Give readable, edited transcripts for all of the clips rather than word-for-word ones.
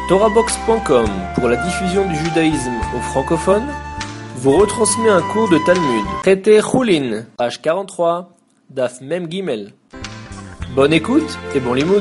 TorahBox.com, pour la diffusion du judaïsme aux francophones, vous retransmet un cours de Talmud. Traité Choulin, page 43, Daf Mem Gimel. Bonne écoute et bon limoud.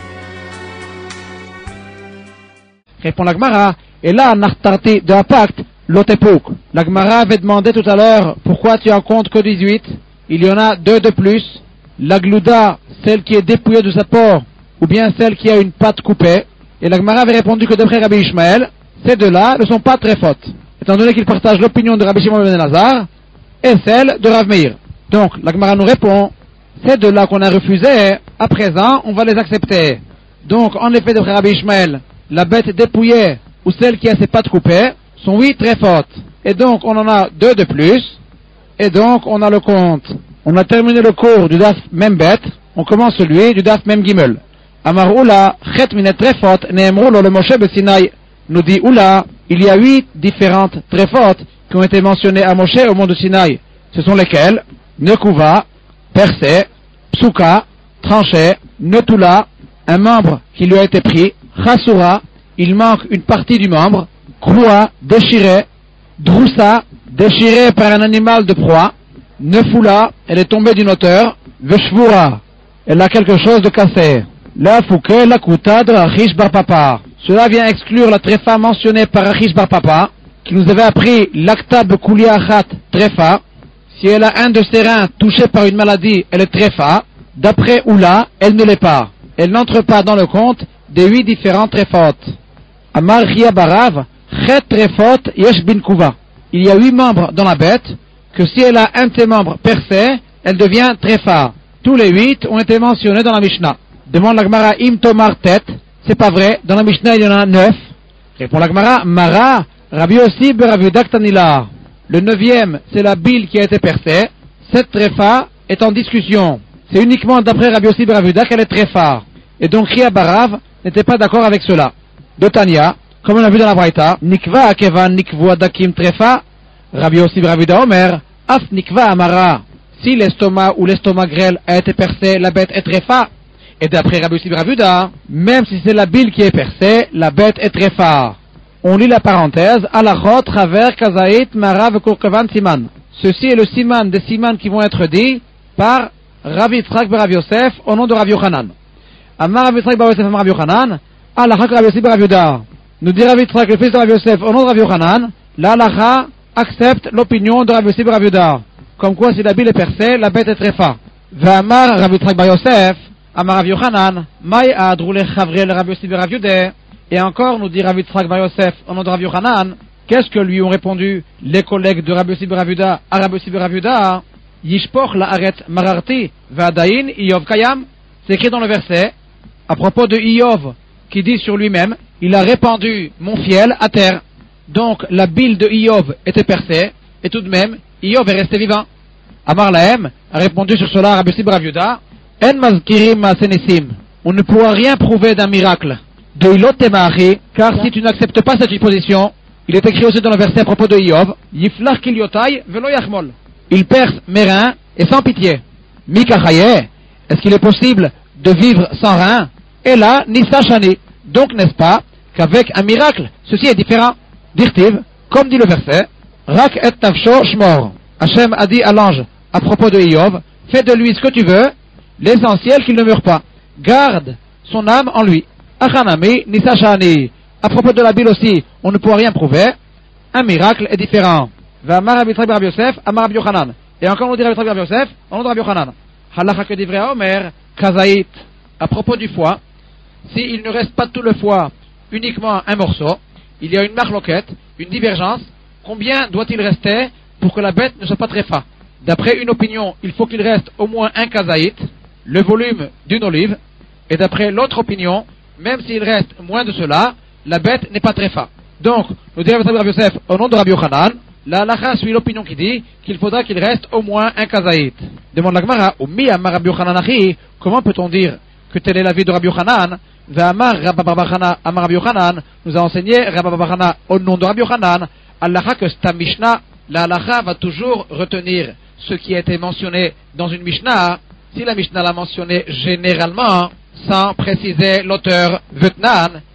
Répond la Gemara, et là, Nartarti de Apakt, l'Otepuk. La Gemara avait demandé tout à l'heure, pourquoi tu en comptes que 18? Il y en a 2 de plus. La Glouda, celle qui est dépouillée de sa peau, ou bien celle qui a une patte coupée. Et la Gemara avait répondu que d'après Rabbi Ishmael, ces deux-là ne sont pas très fautes, étant donné qu'ils partagent l'opinion de Rabbi Shimon ben Elazar et celle de Rav Meir. Donc, la Gemara nous répond, ces deux-là qu'on a refusés, à présent, on va les accepter. Donc, en effet, d'après Rabbi Ishmael, la bête dépouillée ou celle qui a ses pattes coupées sont oui très fautes. Et donc, on en a 2 de plus, et donc, on a le compte. On a terminé le cours du Daf Mem Bet, on commence celui du Daf Mem Gimel. Amar Oula, Chet Minet Trefot, Neemrulo le Moshe Besinaï, nous dit Oula, il y a 8 différentes Trefot qui ont été mentionnées à Moshe au mont de Sinaï. Ce sont lesquelles? Nekuva, percé, Psuka, tranché, Netula, un membre qui lui a été pris, Chasura, il manque une partie du membre, Kroua, déchiré, Droussa, déchiré par un animal de proie, Nefula, elle est tombée d'une hauteur, Veshvura, elle a quelque chose de cassé. La Fouké, la Kouta de Achish Bar Papa. Cela vient exclure la tréfa mentionnée par Achish Bar Papa, qui nous avait appris l'Akta Bekulia Achat tréfa. Si elle a un de ses reins touché par une maladie, elle est tréfa. D'après Oula, elle ne l'est pas. Elle n'entre pas dans le compte des 8 différentes tréfot. Amar Ria Barav, Chet Trefot Yesh Bin Kuva. Il y a 8 membres dans la bête, que si elle a un de ses membres percé, elle devient tréfa. Tous les 8 ont été mentionnés dans la Mishnah. Demande la Gemara Im Tomar Tet, c'est pas vrai, dans la Mishnah il y en a 9. Répond la Gemara, Mara, Rabbi Yossi Beravudak Tanila. Le 9e, c'est la bile qui a été percée. Cette tréfa est en discussion. C'est uniquement d'après Rabbi Yossi Beravudak qu'elle est tréfa. Et donc Ria Barav n'était pas d'accord avec cela. De Tanya, comme on a vu dans la Braïta, Nikva Akevan Nikvu Adakim Tréfa, Rabbi Yossi Beravudak Omer, Af Nikva Amara. Si l'estomac ou l'estomac grêle a été percé, la bête est tréfa. Et d'après Rabbi Yossi Beravuda, même si c'est la bile qui est percée, la bête est tréfa. On lit la parenthèse, Alachot, Traver, Kazaït, Marav, Kurkavan, Siman. Ceci est le siman des simans qui vont être dits par Rabbi Yitzchak Berav Yosef au nom de Rabbi Yochanan. Amar Rabbi Yitzchak Berav Yosef Amar Rabbi Yochanan, Alachak Rabbi Yossi Beravuda. Nous dit Rabbi Yitzchak, le fils de Rabbi Yosef, au nom de Rabbi Yochanan, l'Alacha accepte l'opinion de Rabbi Yossi Beravuda. Comme quoi, si la bile est percée, la bête est tréfa. V'amar Rabbi Yitzchak Berav Yosef, Amar Rav Yochanan, Maï Adroule Chavrel Rabbi Yossi Berav Yudé. Et encore, nous dit Rabbi Yitzchak Bar Yosef, au nom de Rav Yochanan, qu'est-ce que lui ont répondu les collègues de Rabbi Yossi Berav Yuda à Rabbi Yossi Berav Yuda? Yishpoch la'aret mararti v'adayin Iyov kayam. C'est écrit dans le verset, à propos de Iyov, qui dit sur lui-même, il a répandu mon fiel à terre. Donc, la bile de Iyov était percée, et tout de même, Iyov est resté vivant. Amar Lahem a répondu sur cela à Rabbi Yossi Berav Yuda, En mazkirim ma'asenesim. On ne pourra rien prouver d'un miracle. De Ilot Temari, car si tu n'acceptes pas cette supposition, il est écrit aussi dans le verset à propos de Iyov, Yiflach kilyotai velo yachmol. Il perce mes reins et sans pitié. Mikachaye, est-ce qu'il est possible de vivre sans reins? Et là, Nissa Shani. Donc n'est-ce pas qu'avec un miracle, ceci est différent? Dirtiv, comme dit le verset, Rak et tavsho shmor. Hachem a dit à l'ange à propos de Iyov, fais de lui ce que tu veux, l'essentiel qu'il ne meure pas. Garde son âme en lui. Achanami nisashani. À propos de la bile aussi, on ne pourra rien prouver. Un miracle est différent. V'amar Rabbi Yitzchak Bar Yosef, amar Rabbi Yochanan. Et encore on dit Rabbi Yitzchak Bar Yosef, au nom de Rabbi Yochanan. Halacha que divrei Omer, kazaït. À propos du foie, s'il ne reste pas tout le foie, uniquement un morceau, il y a une marloquette, une divergence. Combien doit-il rester pour que la bête ne soit pas tréfa? D'après une opinion, il faut qu'il reste au moins un kazaït, le volume d'une olive, et d'après l'autre opinion, même s'il reste moins de cela, la bête n'est pas tréfa. Donc, nous dit Rabbi Yosef au nom de Rabbi Yochanan, la halacha suit l'opinion qui dit qu'il faudra qu'il reste au moins un kazaït. Demande la Gemara, Ummi amar Rabbi Yochanan achi, comment peut-on dire que tel est l'avis de Rabbi Yochanan? Ve'amar Rabbi Bachana amar Rabbi Yochanan, nous a enseigné Rabbi Bachana au nom de Rabbi Yochanan, halacha que c'est un Mishnah, la halacha va toujours retenir ce qui a été mentionné dans une Mishnah. Si la Mishnah l'a mentionné généralement, sans préciser l'auteur Vetnan,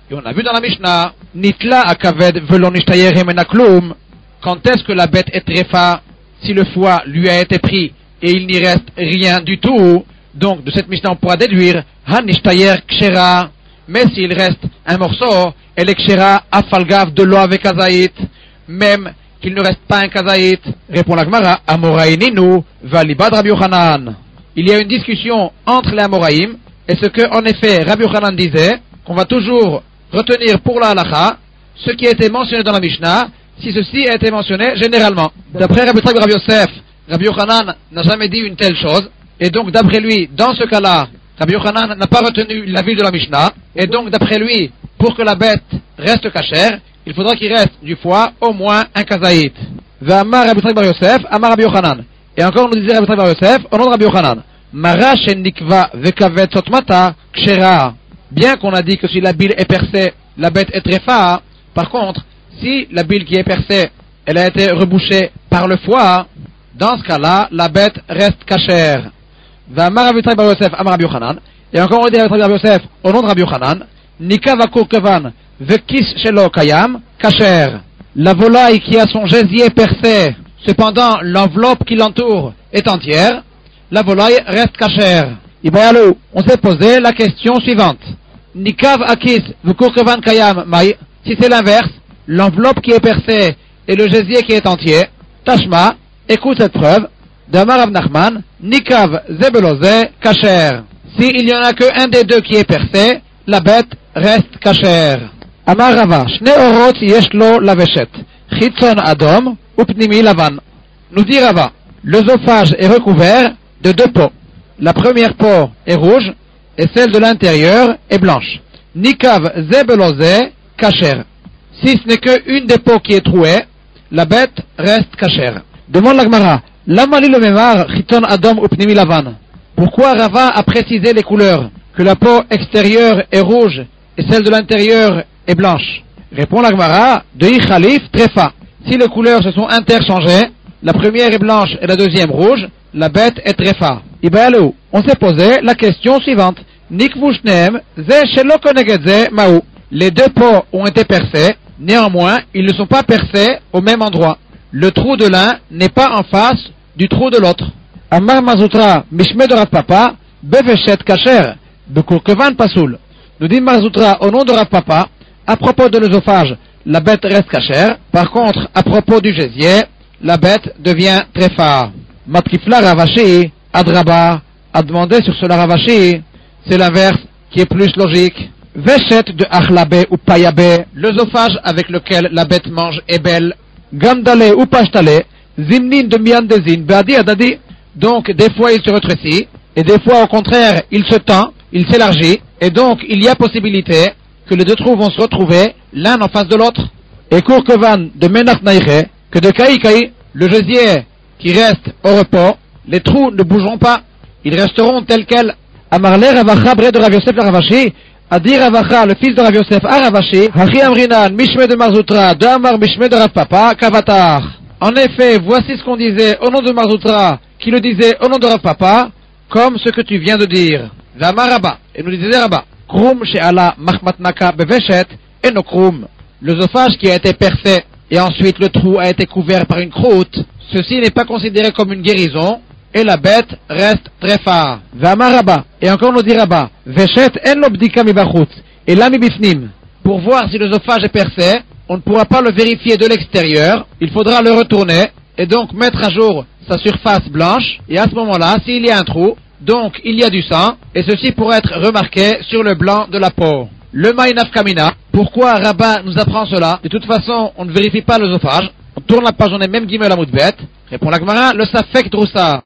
Et on a vu dans la Mishnah, Nitla akaved velo nishtayer hemena klum. Quand est-ce que la bête est tréfa? Si le foie lui a été pris et il n'y reste rien du tout. Donc de cette Mishnah on pourra déduire hanishtayer kshera. Mais s'il reste un morceau, elle est kshera afalgav de l'eau avec kazaït, même qu'il ne reste pas un kazaït. Répond la Gemara, Amoraïninu valibad Rabbi Yochanan. Il y a une discussion entre les Amoraïm et ce que, en effet, Rabbi Yochanan disait, qu'on va toujours retenir pour la halakha ce qui a été mentionné dans la Mishnah, si ceci a été mentionné généralement. D'après Rabbi Yosef, Rabbi Yochanan n'a jamais dit une telle chose, et donc d'après lui, dans ce cas-là, Rabbi Yochanan n'a pas retenu l'avis de la Mishnah, et donc d'après lui, pour que la bête reste cachère, il faudra qu'il reste du foie au moins un kazaït. V'amar Rabbi Yosef, amar Rabbi Yochanan. Et encore nous disait Rabbi Yosef, au nom de Rabbi Yochanan, Mara shenikva vekavet sotmata kshera. Bien qu'on a dit que si la bile est percée, la bête est tréfa, par contre, si la bile qui est percée, elle a été rebouchée par le foie, dans ce cas-là, la bête reste cachère. V'amar Rabbi Yosef, amar Rabbi Yochanan. Et encore on dit Rabbi Yosef, au nom de Rabbi Yochanan, Nika vakurkevan vekis shelo kayam kasher. La volaille qui a son gésier percé, cependant l'enveloppe qui l'entoure est entière, la volaille reste cachère. Ibayalou, on s'est posé la question suivante. Nikav akis vkurkevan kayam mai. Si c'est l'inverse, l'enveloppe qui est percée et le gésier qui est entier, Tashma, écoute cette preuve, d'Amar Rav Nachman, Nikav zebeloze kasher. Si il n'y en a que un des deux qui est percé, la bête reste cachère. Amar Rava, Shne orot yeshlo laveshet, chitzon adom, upnimi lavan. Nous dit Rava, l'œsophage est recouvert de deux peaux. La première peau est rouge et celle de l'intérieur est blanche. Nikav zebeloze kasher. Si ce n'est qu'une des peaux qui est trouée, la bête reste cachère. Demande la Gemara, Lamali le memar chitzon adom upnimi lavan. Pourquoi Rava a précisé les couleurs, que la peau extérieure est rouge et celle de l'intérieur est blanche? Répond la Gemara, de Khalif trefa. Si les couleurs se sont interchangées, la première est blanche et la deuxième rouge, la bête est trefa. Ibayalou, on s'est posé la question suivante. Nikvushnem, ze shelo konegedze maou. Les deux peaux ont été percés, néanmoins, ils ne sont pas percés au même endroit. Le trou de l'un n'est pas en face du trou de l'autre. Amar Mazutra, Mishme de Rav Papa, Beveshet Kacher, Bekurkevan Pasoul. Nous dit Mazutra au nom de Rav Papa, à propos de l'œsophage, la bête reste cachère. Par contre, à propos du gésier, la bête devient tréfa. Matkifla Ravashi, Adraba, a demandé sur cela Ravashi, c'est l'inverse qui est plus logique. Veshet de Achlabe ou Payabe, l'œsophage avec lequel la bête mange est belle. Gamdale ou Pashtale, Zimnin de Miandezin, Beadi Adadi. Donc, des fois il se rétrécit, et des fois au contraire, il se tend, il s'élargit, et donc il y a possibilité que les deux trous vont se retrouver l'un en face de l'autre. Et Kurkevan de Menach Naïche, que de Kai, le gésier qui reste au repos, les trous ne bougeront pas, ils resteront tels quels. Amarle Ravacha bre de Rav Yosef la Ravashi, a dit Ravacha, le fils de Rav Yosef à Ravashi, Hachi Amrinan, Mishme de Marzoutra, de Amar Mishme de Rav Papa, Kavatar. En effet, voici ce qu'on disait au nom de Marzoutra, qui le disait au nom de Rav Papa, comme ce que tu viens de dire. Vama Rabba, et nous disait Rabba, Krum she'ala machmatnaka beveshet, et no krum. L'œsophage qui a été percé, et ensuite le trou a été couvert par une croûte, ceci n'est pas considéré comme une guérison, et la bête reste tréfa. Vama Rabba, et encore nous dit Rabba, Veshet en lobdika mibachut, et la mibifnim. Pour voir si l'œsophage est percé, on ne pourra pas le vérifier de l'extérieur, il faudra le retourner, et donc mettre à jour sa surface blanche, et à ce moment-là, s'il y a un trou, donc il y a du sang, et ceci pourrait être remarqué sur le blanc de la peau. Le Maïnaf Kamina, pourquoi Rabat nous apprend cela? De toute façon, on ne vérifie pas l'œsophage, on tourne la page, on est même Gimel à Moudbet. Répond la Gemara, le Safek Droussa.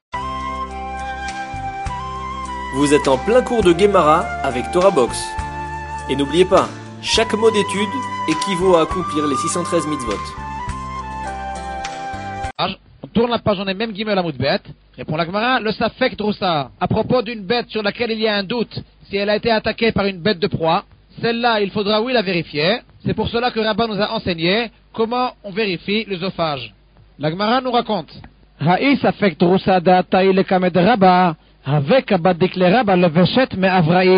Vous êtes en plein cours de Gemara avec Torah Box. Et n'oubliez pas, chaque mot d'étude équivaut à accomplir les 613 mitzvot. On tourne la page, on est même Gimel à Moudbet. Répond la Gemara, le Safek Droussa. À propos d'une bête sur laquelle il y a un doute, si elle a été attaquée par une bête de proie, celle-là, il faudra oui la vérifier. C'est pour cela que Rabat nous a enseigné comment on vérifie l'œsophage. La Gemara nous raconte. Ha'i Safek Droussa da'ata'i lekamed Rabat, avec abadik le Rabat le veshet me avra'i.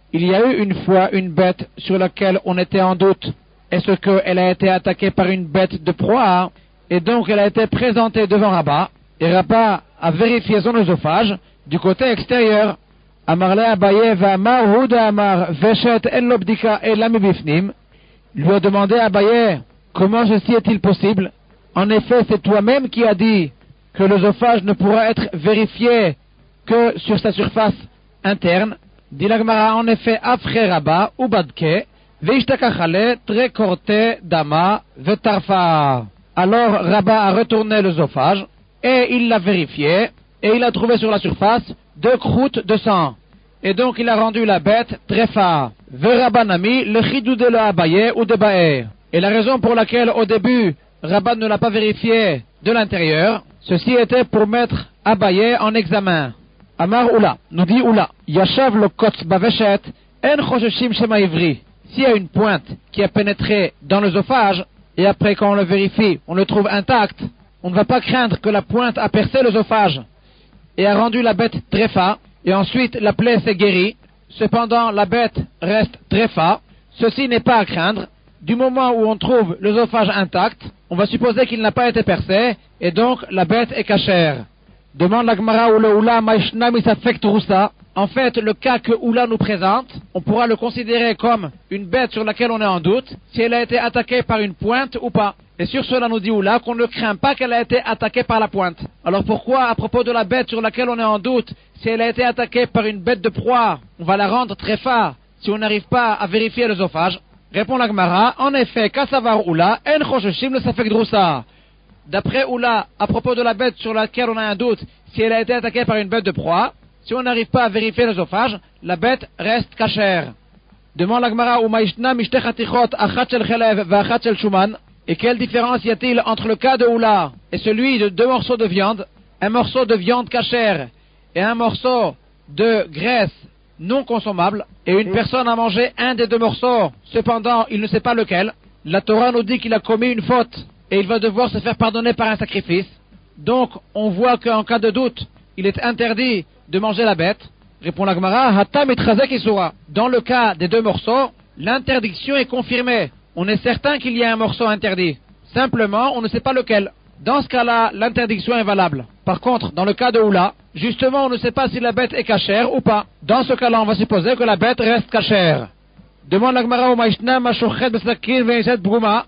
il y a eu une fois une bête sur laquelle on était en doute. Est-ce qu'elle a été attaquée par une bête de proie? Et donc elle a été présentée devant Rabba, et Rabba a vérifié son œsophage du côté extérieur. Amarle Abaye v'amar Huda amar veshet en lobdika elam bifnim. Lui a demandé à Abaye, comment ceci est-il possible? En effet, c'est toi-même qui as dit que l'œsophage ne pourra être vérifié que sur sa surface interne. Dit la Gemara, en effet, après Rabba ou Badke, Veishtakachale, Trekorte, Dama, Vetarfa. Alors Rabba a retourné l'œsophage et il l'a vérifié et il a trouvé sur la surface 2 croûtes de sang. Et donc il a rendu la bête trefa. Verabbanami, le chidou de la Abaye ou de Bae. Et la raison pour laquelle au début Rabba ne l'a pas vérifié de l'intérieur, ceci était pour mettre Abaye en examen. Amar Oula, nous dit Oula, Yashav le kotz baveshet, en chosheshim shema ivri. S'il y a une pointe qui a pénétré dans l'œsophage, et après quand on le vérifie, on le trouve intact, on ne va pas craindre que la pointe a percé l'œsophage et a rendu la bête trefa, et ensuite la plaie s'est guérie. Cependant, la bête reste trefa. Ceci n'est pas à craindre. Du moment où on trouve l'œsophage intact, on va supposer qu'il n'a pas été percé, et donc la bête est cachère. Demande la Gemara ou le Oula Maishna misafek Roussa. En fait, le cas que Oula nous présente, on pourra le considérer comme une bête sur laquelle on est en doute, si elle a été attaquée par une pointe ou pas. Et sur cela nous dit Oula qu'on ne craint pas qu'elle a été attaquée par la pointe. Alors pourquoi, à propos de la bête sur laquelle on est en doute, si elle a été attaquée par une bête de proie, on va la rendre trefa si on n'arrive pas à vérifier l'œsophage? Répond la Gemara, en effet, Kassavar Oula, en chosheshim le safek Droussa. D'après Oula, à propos de la bête sur laquelle on a un doute, si elle a été attaquée par une bête de proie, si on n'arrive pas à vérifier l'œsophage, la bête reste cachère. Demande la Gemara, Umaishna mishtechatichot achat shel chelev v'achat shel shuman. Et quelle différence y a-t-il entre le cas de Oula et celui de 2 morceaux de viande, un morceau de viande cachère et un morceau de graisse non consommable, et une personne a mangé un des 2 morceaux, cependant il ne sait pas lequel? La Torah nous dit qu'il a commis une faute et il va devoir se faire pardonner par un sacrifice. Donc on voit qu'en cas de doute, il est interdit de manger la bête. Répond la Gemara, Hatam itchazek isura. Dans le cas des 2 morceaux, l'interdiction est confirmée. On est certain qu'il y a un morceau interdit. Simplement, on ne sait pas lequel. Dans ce cas-là, l'interdiction est valable. Par contre, dans le cas de Oula, justement, on ne sait pas si la bête est cachère ou pas. Dans ce cas-là, on va supposer que la bête reste cachère. Demande la Gemara au Maishna, Mashochet Besakin Veset Bruma.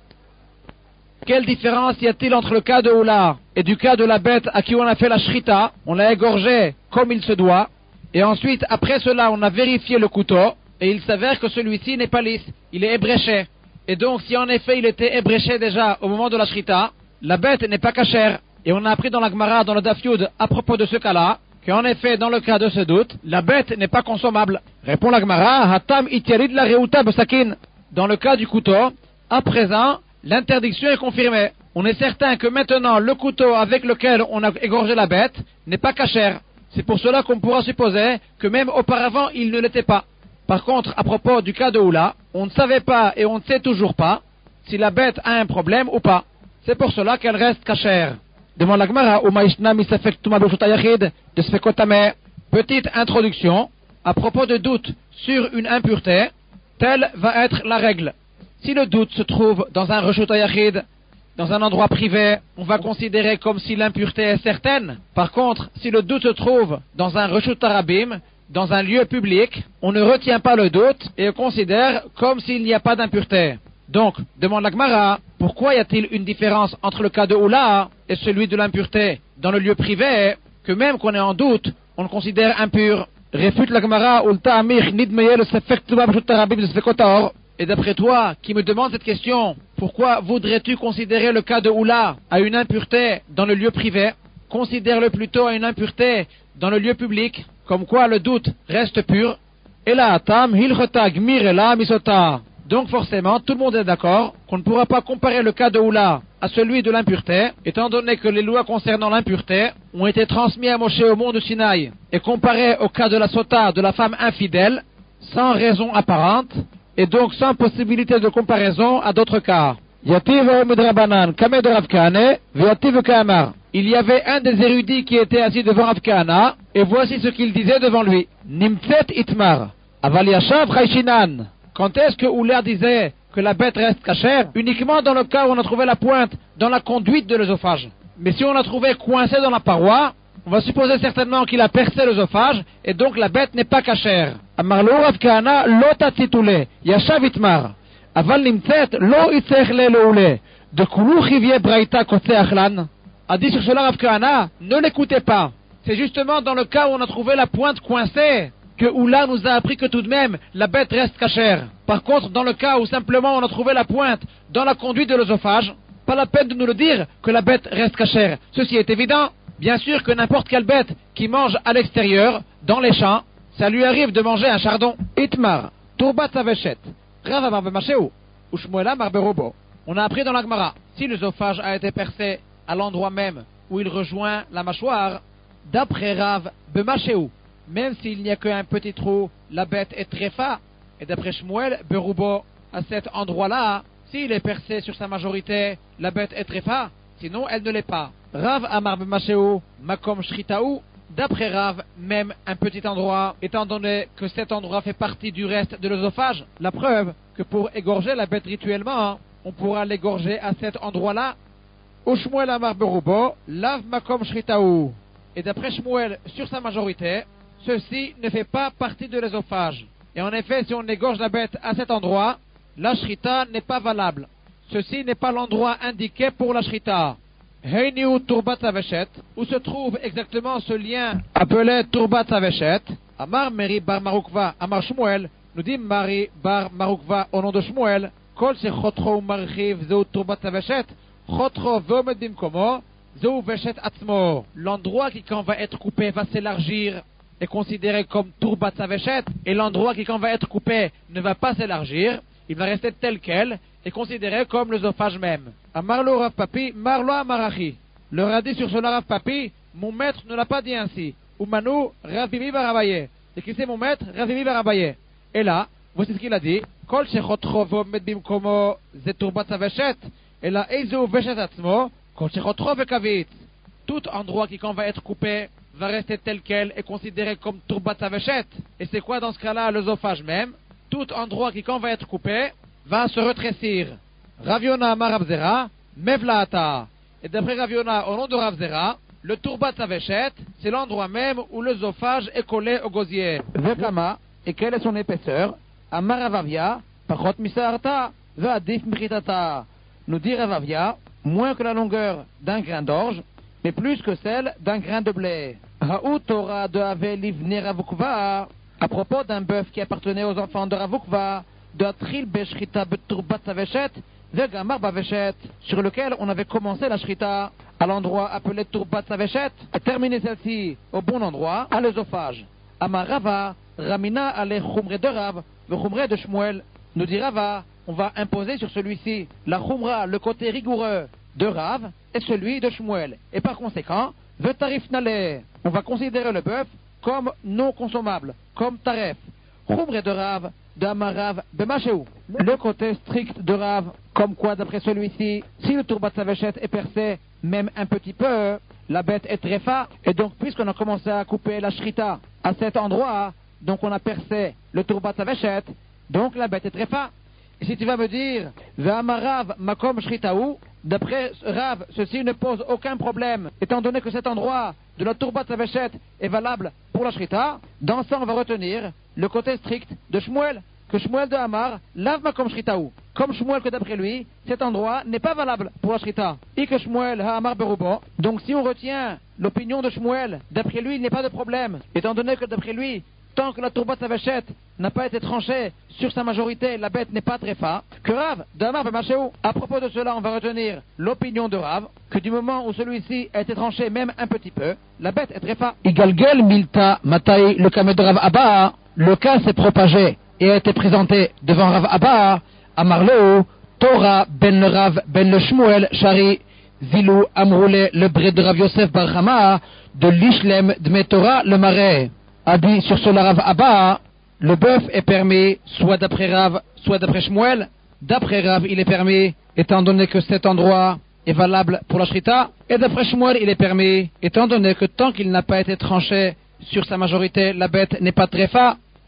Quelle différence y a-t-il entre le cas de Oula et du cas de la bête à qui on a fait la shrita? On l'a égorgé comme il se doit. Et ensuite, après cela, on a vérifié le couteau. Et il s'avère que celui-ci n'est pas lisse. Il est ébréché. Et donc, si en effet il était ébréché déjà au moment de la shrita, la bête n'est pas cachère. Et on a appris dans la Gemara, dans le Daf Yud, à propos de ce cas-là, qu'en effet, dans le cas de ce doute, la bête n'est pas consommable. Répond la Gemara, Hatam ityarid la reuta besakin. Dans le cas du couteau, à présent, l'interdiction est confirmée. On est certain que maintenant, le couteau avec lequel on a égorgé la bête n'est pas cachère. C'est pour cela qu'on pourra supposer que même auparavant, il ne l'était pas. Par contre, à propos du cas de Oula, on ne savait pas et on ne sait toujours pas si la bête a un problème ou pas. C'est pour cela qu'elle reste cachère. Demande la Gemara, petite introduction à propos de doute sur une impureté, telle va être la règle. Si le doute se trouve dans un reshut hayachid, dans un endroit privé, on va considérer comme si l'impureté est certaine. Par contre, si le doute se trouve dans un reshut harabim, dans un lieu public, on ne retient pas le doute et on considère comme s'il n'y a pas d'impureté. Donc, demande la Gemara, pourquoi y a-t-il une différence entre le cas de Oula et celui de l'impureté dans le lieu privé, que même qu'on est en doute, on le considère impur? Réfute la Gemara, et d'après toi, qui me demande cette question, pourquoi voudrais-tu considérer le cas de Oula à une impureté dans le lieu privé? Considère-le plutôt à une impureté dans le lieu public, comme quoi le doute reste pur. Et là, Tam, Hilchota, Gmir, et là, Misota. Donc forcément, tout le monde est d'accord qu'on ne pourra pas comparer le cas de Oula à celui de l'impureté, étant donné que les lois concernant l'impureté ont été transmises à Moshe au mont de Sinaï, et comparées au cas de la sota de la femme infidèle, sans raison apparente, et donc sans possibilité de comparaison à d'autres cas. Yativ Midrabanan, Kamed Rav Kahane, Yativ Kamar. Il y avait un des érudits qui était assis devant Rav Kahana, et voici ce qu'il disait devant lui. Nimtset Itmar. Aval Yashav Chayshinan. Quand est-ce que Oula disait que la bête reste cachère? Uniquement dans le cas où on a trouvé la pointe dans la conduite de l'œsophage. Mais si on l'a trouvé coincé dans la paroi, on va supposer certainement qu'il a percé l'œsophage et donc la bête n'est pas cachère. Amarlo Rav Kahana lo tatzitule Yashav Itmar. Aval nimtzet lo itzechle loule. De Koulou Chivie Braïta Kotseachlan. A dit sur cela Rav Kahana, ne l'écoutez pas. C'est justement dans le cas où on a trouvé la pointe coincée que Oula nous a appris que tout de même la bête reste cachère. Par contre, dans le cas où simplement on a trouvé la pointe dans la conduite de l'œsophage, pas la peine de nous le dire que la bête reste cachère. Ceci est évident. Bien sûr que n'importe quelle bête qui mange à l'extérieur, dans les champs, ça lui arrive de manger un chardon. Itmar, Turbat Saveshet, Rav Amar B'Masheu, Ushmuela Marberobo. On a appris dans la Gemara, si l'œsophage a été percé à l'endroit même où il rejoint la mâchoire, d'après Rav B'Masheu, même s'il n'y a qu'un petit trou, la bête est tréfa. Et d'après Shmuel, Berubo, à cet endroit-là, s'il est percé sur sa majorité, la bête est tréfa. Sinon, elle ne l'est pas. Rav Amar B'Masheu, Makom Shritaou, d'après Rav, même un petit endroit, étant donné que cet endroit fait partie du reste de l'œsophage, la preuve que pour égorger la bête rituellement, on pourra l'égorger à cet endroit-là. Ou Shmuel Amar Berubo, Lav Makom Shritaou. Et d'après Shmuel, sur sa majorité, ceci ne fait pas partie de l'œsophage. Et en effet, si on égorge la bête à cet endroit, la shrita n'est pas valable. Ceci n'est pas l'endroit indiqué pour la shrita. Heiniu Turbat Saveshet, où se trouve exactement ce lien appelé Turbat Saveshet. Amar Meri Bar Marukva, Amar Shmuel, nous dit Mari Bar Marukva au nom de Shmuel, Kol se Chotro Marchiv Zeu Turbat Saveshet, Chotro Vomed Bimkomo, Zeu Veshet Atzmo. L'endroit qui quand va être coupé va s'élargir est considéré comme Turbat Saveshet, et l'endroit qui quand va être coupé ne va pas s'élargir, il va rester tel quel, est considéré comme l'œsophage même. Amarlo Rav Papi, Marlo Amarachi. Le radis sur cela Rav Papi, mon maître ne l'a pas dit ainsi. Umanu Rav Bibi Barabaye. Et qui c'est mon maître? Rav Bibi Barabaye. Et là, voici ce qu'il a dit. Kol shechotro medbim komo ze Turbat Saveshet. Et là, eizu veshet atzmo, kol shechotro vekavit. Tout endroit qui quand va être coupé va rester tel quel est considéré comme Turbat Saveshet. Et c'est quoi dans ce cas-là l'œsophage même? Tout endroit qui quand va être coupé va se rétrécir. Raviona Amar Rav Zera, Mevlaata. Et d'après Raviona, au nom de Rav Zera, le Turbat Saveshet, c'est l'endroit même où l'œsophage est collé au gosier. Vekama, et quelle est son épaisseur? Amar Ravavia, Pachot Misarta, Ve'adif Mritata. Nous dit Ravavia, moins que la longueur d'un grain d'orge, mais plus que celle d'un grain de blé. Ha'u Torah de Ave Livne Ravukva, à propos d'un bœuf qui appartenait aux enfants de Ravukva, de Atril Beshrita Beturbat Saveshet, Vegamar Baveshet, sur lequel on avait commencé la Shrita, à l'endroit appelé Turbat Saveshet, et terminé celle-ci au bon endroit, à l'œsophage. Amar Rava, Ramina ale Chumre de Rav, le Chumre de Shmuel, nous dit Rava, on va imposer sur celui-ci la Chumra, le côté rigoureux de Rav, et celui de Shmuel. Et par conséquent, le tarif nale, on va considérer le bœuf comme non consommable, comme taref. Chumre de Rav, d'Amarav B'Masheu. Le côté strict de Rav, comme quoi d'après celui-ci, si le Turbat Saveshet est percé, même un petit peu, la bête est tréfa, et donc puisqu'on a commencé à couper la shrita à cet endroit, donc on a percé le Turbat Saveshet, donc la bête est tréfa. Et si tu vas me dire, Ve'amarav Makom Shritaou, d'après Rav, ceci ne pose aucun problème, étant donné que cet endroit de la Turbat Saveshet est valable pour la shrita, dans ça on va retenir le côté strict de Shmuel, que Shmuel de Hamar lave Makom Shritaou. Comme Shmuel que d'après lui, cet endroit n'est pas valable pour la shrita. Et que Shmuel ha Hamar Berubo. Donc si on retient l'opinion de Shmuel, d'après lui il n'y a pas de problème, étant donné que d'après lui, tant que la Turbat Saveshet n'a pas été tranchée sur sa majorité, la bête n'est pas tréfa, que Rav, d'Amar B'Masheu, à propos de cela, on va retenir l'opinion de Rav, que du moment où celui-ci a été tranché même un petit peu, la bête est tréfa. Igalgel Milta Matai, le camé de Rav Abba, le cas s'est propagé et a été présenté devant Rav Abba, à Marlo, Torah ben le Rav ben le Shmuel, Shari, Zilou Amroulé, le bré de Rav Yosef Barchama, de l'Ishlem de Torah, le marais. A dit sur cela Rav Abba, le bœuf est permis, soit d'après Rav, soit d'après Shmuel. D'après Rav, il est permis, étant donné que cet endroit est valable pour la shrita. Et d'après Shmuel, il est permis, étant donné que tant qu'il n'a pas été tranché sur sa majorité, la bête n'est pas tréfa.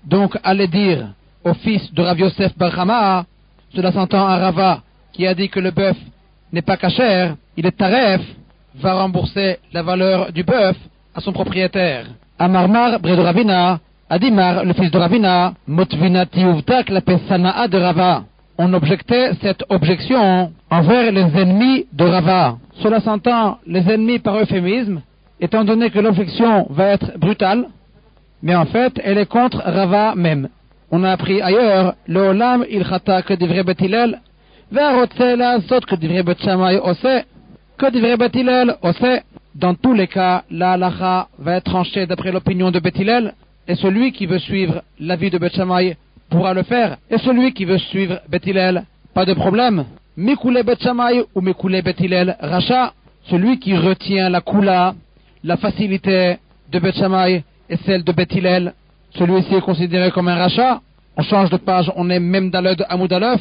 donc allait dire au fils de Rav Yosef bar Chama, cela s'entend à Rava qui a dit que le bœuf n'est pas cachère, il est taref, va rembourser la valeur du bœuf à son propriétaire. Amarmar bre de Ravina, Adimar, le fils de Ravina, Motvinati uvtak la pesana'a de Rava. On objectait cette objection envers les ennemis de Rava. Cela s'entend les ennemis par euphémisme, étant donné que l'objection va être brutale, mais en fait elle est contre Rava même. On a appris ailleurs, le olam il chata que divrei Bet Hillel, ve'arotze la'asot que divrei Bet Shammai ose, que divrei Bet Hillel ose. Dans tous les cas, la halacha va être tranchée d'après l'opinion de Bet Hillel, et celui qui veut suivre l'avis de Bet Shammai pourra le faire, et celui qui veut suivre Bet Hillel, pas de problème. Mikule Bet Shammai ou Mikule Bet Hillel Racha, celui qui retient la kula, la facilité de Bet Shammai et celle de Bet Hillel, celui-ci est considéré comme un rachat. On change de page, on est même Daled Amoud Aleph.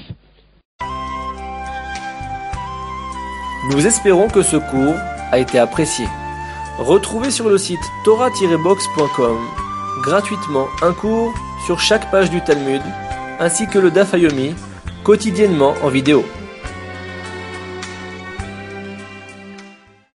Nous espérons que ce cours a été apprécié. Retrouvez sur le site torah-box.com gratuitement un cours sur chaque page du Talmud, ainsi que le Daf Yomi, quotidiennement en vidéo.